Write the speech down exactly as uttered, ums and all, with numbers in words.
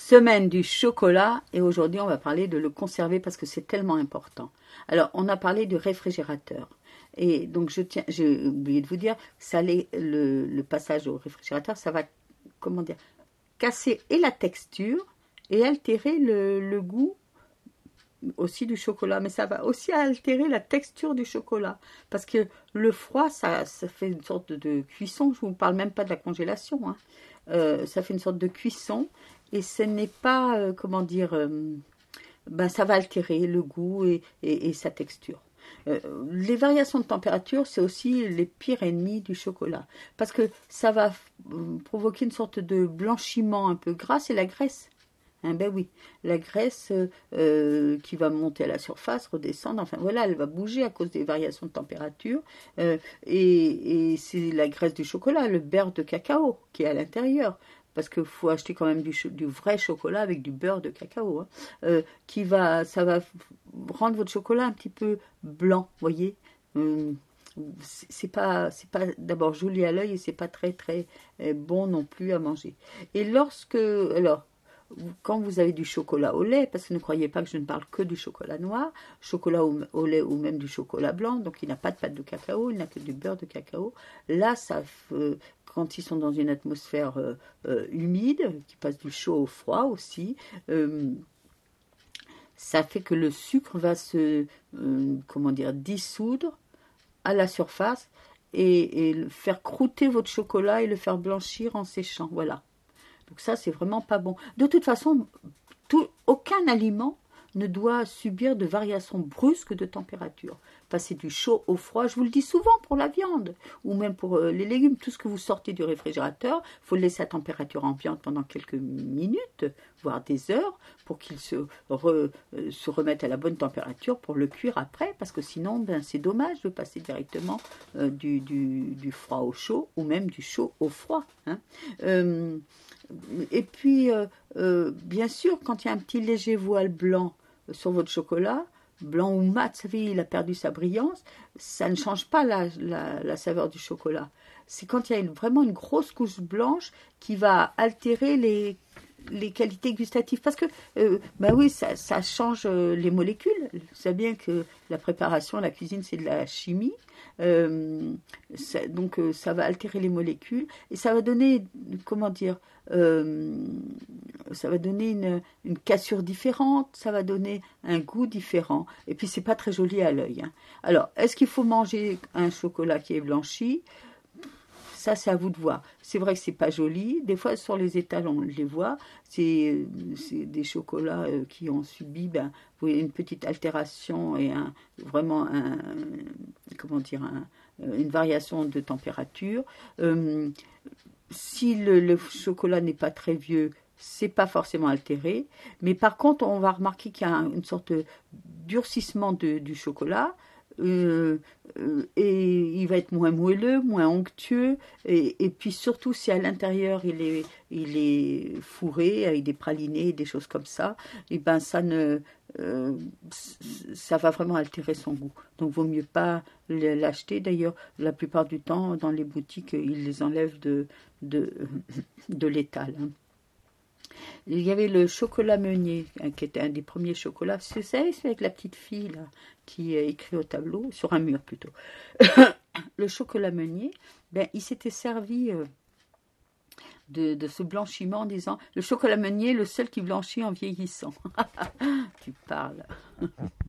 Semaine du chocolat et aujourd'hui on va parler de le conserver parce que c'est tellement important. Alors on a parlé du réfrigérateur et donc je tiens, j'ai oublié de vous dire, ça allait, le, le passage au réfrigérateur, ça va, comment dire, casser et la texture et altérer le, le goût aussi du chocolat, mais ça va aussi altérer la texture du chocolat parce que le froid ça, ça fait une sorte de cuisson, je ne vous parle même pas de la congélation, hein. Euh, ça fait une sorte de cuisson et ce n'est pas, euh, comment dire, euh, ben ça va altérer le goût et, et, et sa texture. Euh, les variations de température, c'est aussi les pires ennemis du chocolat parce que ça va euh, provoquer une sorte de blanchiment un peu gras, c'est la graisse. Hein, ben oui, la graisse euh, qui va monter à la surface, redescendre, enfin voilà, elle va bouger à cause des variations de température. Euh, et et c'est la graisse du chocolat, le beurre de cacao qui est à l'intérieur. Parce qu'il faut acheter quand même du, du vrai chocolat avec du beurre de cacao. Hein, euh, qui va, ça va rendre votre chocolat un petit peu blanc, voyez. Euh, c'est pas, c'est pas d'abord joli à l'œil et c'est pas très très bon non plus à manger. Et lorsque, alors, quand vous avez du chocolat au lait, parce que ne croyez pas que je ne parle que du chocolat noir, chocolat au, au lait ou même du chocolat blanc, donc il n'a pas de pâte de cacao, il n'a que du beurre de cacao. Là, ça, euh, quand ils sont dans une atmosphère euh, euh, humide, qui passe du chaud au froid aussi, euh, ça fait que le sucre va se, euh, comment dire, dissoudre à la surface et, et faire croûter votre chocolat et le faire blanchir en séchant, voilà. Donc ça, c'est vraiment pas bon. De toute façon, tout, aucun aliment ne doit subir de variations brusques de température. Passer du chaud au froid, je vous le dis souvent pour la viande, ou même pour euh, les légumes, tout ce que vous sortez du réfrigérateur, il faut le laisser à température ambiante pendant quelques minutes, voire des heures, pour qu'il se, re, euh, se remette à la bonne température pour le cuire après, parce que sinon, ben, c'est dommage de passer directement euh, du, du, du froid au chaud, ou même du chaud au froid. Hein. Euh, Et puis, euh, euh, bien sûr, quand il y a un petit léger voile blanc sur votre chocolat, blanc ou mat, vous savez, il a perdu sa brillance, ça ne change pas la, la, la saveur du chocolat. C'est quand il y a une, vraiment une grosse couche blanche qui va altérer les, les qualités gustatives. Parce que, euh, ben oui, ça, ça change les molécules. Vous savez bien que la préparation, la cuisine, c'est de la chimie. Euh, ça, donc euh, ça va altérer les molécules et ça va donner, comment dire, euh, ça va donner une, une cassure différente, ça va donner un goût différent et puis c'est pas très joli à l'œil. Hein. Alors, est-ce qu'il faut manger un chocolat qui est blanchi? Ça, c'est à vous de voir. C'est vrai que c'est pas joli. Des fois, sur les étals, on les voit. C'est des chocolats euh, qui ont subi, ben, vous voyez, une petite altération et un, vraiment un, comment dire, un, une variation de température. Euh, si le, le chocolat n'est pas très vieux, c'est pas forcément altéré. Mais par contre, on va remarquer qu'il y a une sorte de durcissement de, du chocolat. Euh, euh, et il va être moins moelleux, moins onctueux, et, et puis surtout si à l'intérieur il est, il est fourré avec des pralinés, des choses comme ça, et ben ça ne, euh, ça va vraiment altérer son goût. Donc vaut mieux pas l'acheter. D'ailleurs, la plupart du temps dans les boutiques ils les enlèvent de de, de l'étal. Hein. Il y avait le chocolat Meunier, qui était un des premiers chocolats. Vous savez, c'est avec la petite fille là, qui écrit au tableau, sur un mur plutôt. Le chocolat Meunier, ben, il s'était servi euh, de, de ce blanchiment en disant « Le chocolat Meunier, le seul qui blanchit en vieillissant. » Tu parles.